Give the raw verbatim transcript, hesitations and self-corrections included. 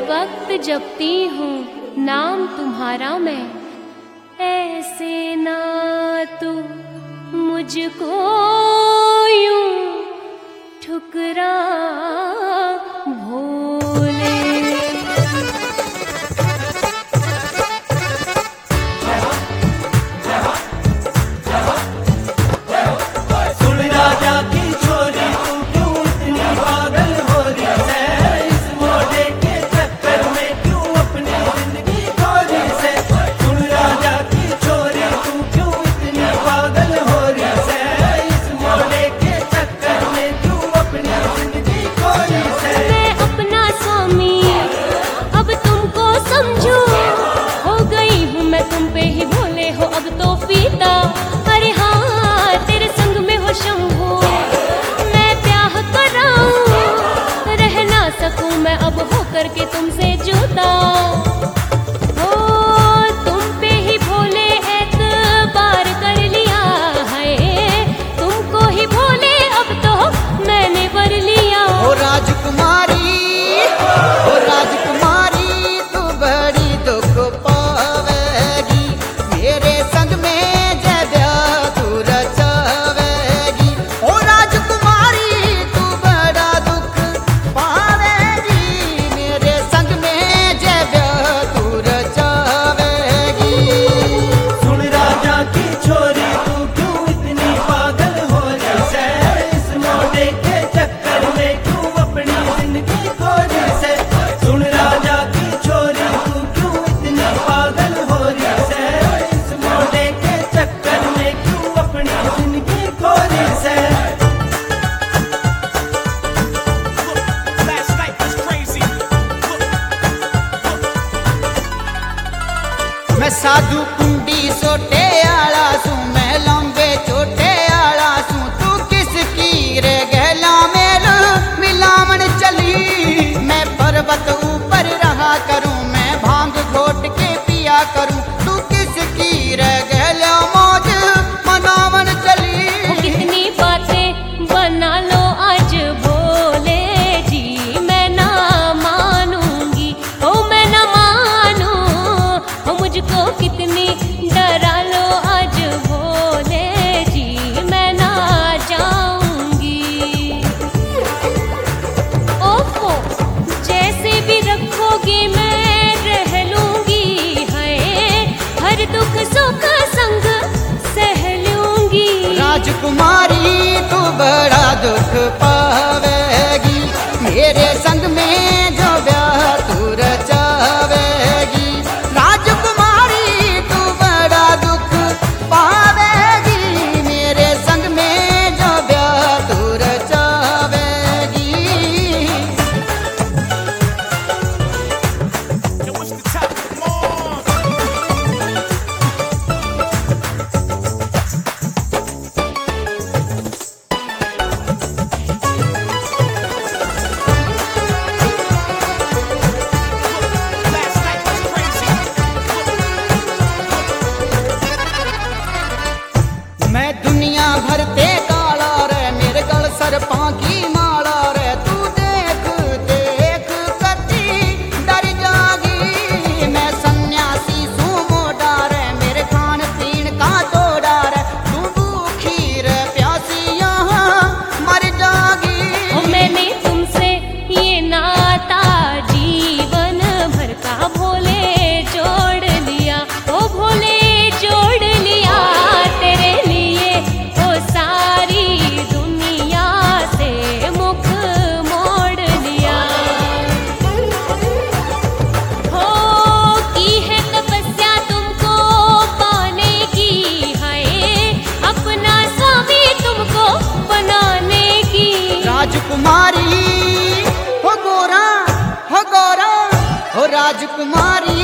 वक्त जपती हूँ नाम तुम्हारा मैं, ऐसे ना तू मुझको यूं ठुकरा भोले। सुन राजा की छोरी तू क्यों इतनी पागल हो रही है, इस मोड़े के चक्कर में क्यों अपनी जिंदगी खो रही है। सुन राजा की छोरी तू क्यों इतनी पागल हो रही है, इस मोड़े के चक्कर में क्यों अपनी जिंदगी खो रही है। मैं अपना स्वामी अब तुमको समझूं, हो गई हूँ मैं तुम पे ही भोले हो अब तो फीता। अरे हाँ तेरे संग में हो शंभू, मैं ब्याह कराऊं, रह ना सकूं मैं अब हो करके तुमसे जुदा। हो तुम पे ही भोले एतबार कर लिया है, तुमको ही भोले अब तो मैंने वर लिया। ओ राजकुमारी, ओ राजकुमारी तू बड़ी दुख पावेगी, मेरे संग में जब तू रचावेगी। ओ राजकुमारी तू बड़ा दुख पावेगी, मेरे संग में जब तू रचावेगी। सुन राजा की छोरी तू क्यों इतनी पागल हो रही है, इस मोड़े के चक्कर में क्यों अपनी जिंदगी खो रही है। सुन राजा की छोरी तू क्यों इतनी पागल हो रही है, इस मोड़े के चक्कर में क्यों अपनी जिंदगी खो रही है। Last night was crazy. मैं साधु कुंडी सोटे आला सू, मैं लंबे छोटे आला सू, तू किसकी रे गहला मेल मिलावन चली। मैं पर्वत ऊपर रहा करूं, मैं भांग घोट के पिया करूं, तू किसकी रे गहला मौज मनावन चली। हो कितनी बातें बना लो आज भोले जी, मैं ना मानूंगी, हो मैं ना मानूं। हो मुझको कितनी डरा लो आज भोले जी, मैं ना जाऊंगी। ओफो जैसे भी रखोगे मैं रह लूंगी, है हर दुख सुख संग सह लूंगी। राजकुमारी तू बड़ा दुख पावेगी, मेरे संग में जो ब्याह तू रचावेगी। राजकुमारी तू बड़ा दुख पावेगी, मेरे संग में जो ब्याह तू रचावेगी। Yo, what's the top? Come on. Last night was crazy. मैं दुनिया भरते काला रे, मेरे गल सरपां की माला रे, तू देख देख कती डर जागी। मैं सन्यासी सू मोड़ा रे, मेरे खान पीन का तोड़ा रे, तू भूखी रे प्यासी यहाँ मर जागी। ओ मैंने तुमसे ये नाता जीवन भर का भोले जोड़ लिया, ओ भोले जोड़ लिया। तेरे लिए ओ सारी दुनिया से मुख मोड़ लिया। हो की है तपस्या तुमको पाने की, है अपना स्वामी तुमको बनाने की। राजकुमारी हो गोरा हो गोरा हो राजकुमारी